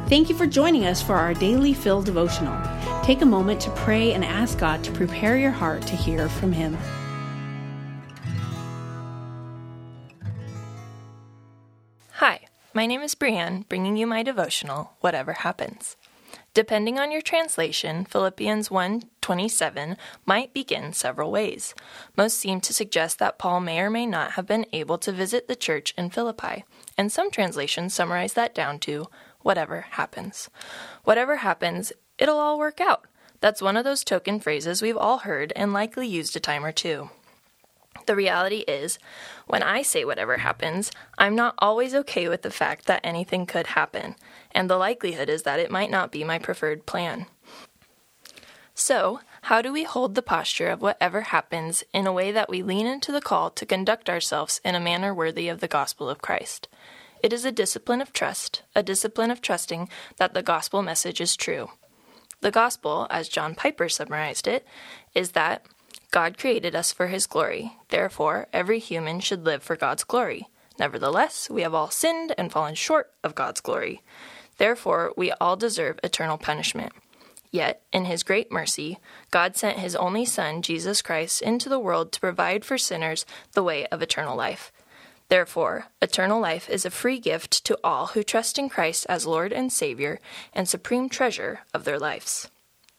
Thank you for joining us for our Daily Fill devotional. Take a moment to pray and ask God to prepare your heart to hear from Him. Hi, my name is Brianne, bringing you my devotional, Whatever Happens. Depending on your translation, Philippians 1:27 might begin several ways. Most seem to suggest that Paul may or may not have been able to visit the church in Philippi, and some translations summarize that down to, whatever happens. Whatever happens, it'll all work out. That's one of those token phrases we've all heard and likely used a time or two. The reality is, when I say whatever happens, I'm not always okay with the fact that anything could happen, and the likelihood is that it might not be my preferred plan. So, how do we hold the posture of whatever happens in a way that we lean into the call to conduct ourselves in a manner worthy of the gospel of Christ? It is a discipline of trust, a discipline of trusting that the gospel message is true. The gospel, as John Piper summarized it, is that God created us for His glory. Therefore, every human should live for God's glory. Nevertheless, we have all sinned and fallen short of God's glory. Therefore, we all deserve eternal punishment. Yet, in His great mercy, God sent His only Son, Jesus Christ, into the world to provide for sinners the way of eternal life. Therefore, eternal life is a free gift to all who trust in Christ as Lord and Savior and supreme treasure of their lives.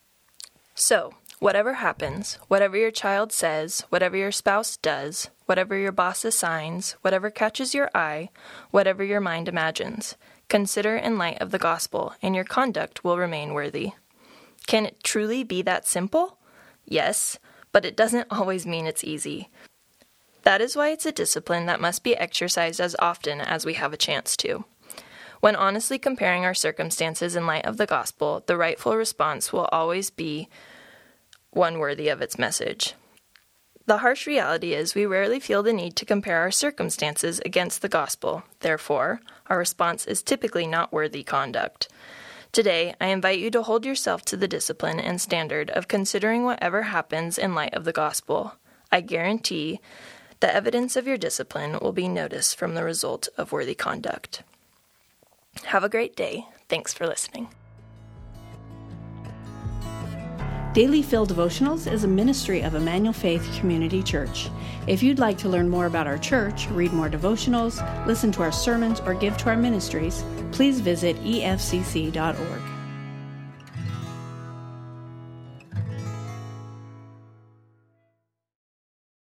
So, whatever happens, whatever your child says, whatever your spouse does, whatever your boss assigns, whatever catches your eye, whatever your mind imagines, consider in light of the gospel, and your conduct will remain worthy. Can it truly be that simple? Yes, but it doesn't always mean it's easy. That is why it's a discipline that must be exercised as often as we have a chance to. When honestly comparing our circumstances in light of the gospel, the rightful response will always be one worthy of its message. The harsh reality is we rarely feel the need to compare our circumstances against the gospel. Therefore, our response is typically not worthy conduct. Today, I invite you to hold yourself to the discipline and standard of considering whatever happens in light of the gospel. I guarantee the evidence of your discipline will be noticed from the result of worthy conduct. Have a great day. Thanks for listening. Daily Fill Devotionals is a ministry of Emmanuel Faith Community Church. If you'd like to learn more about our church, read more devotionals, listen to our sermons, or give to our ministries, please visit efcc.org.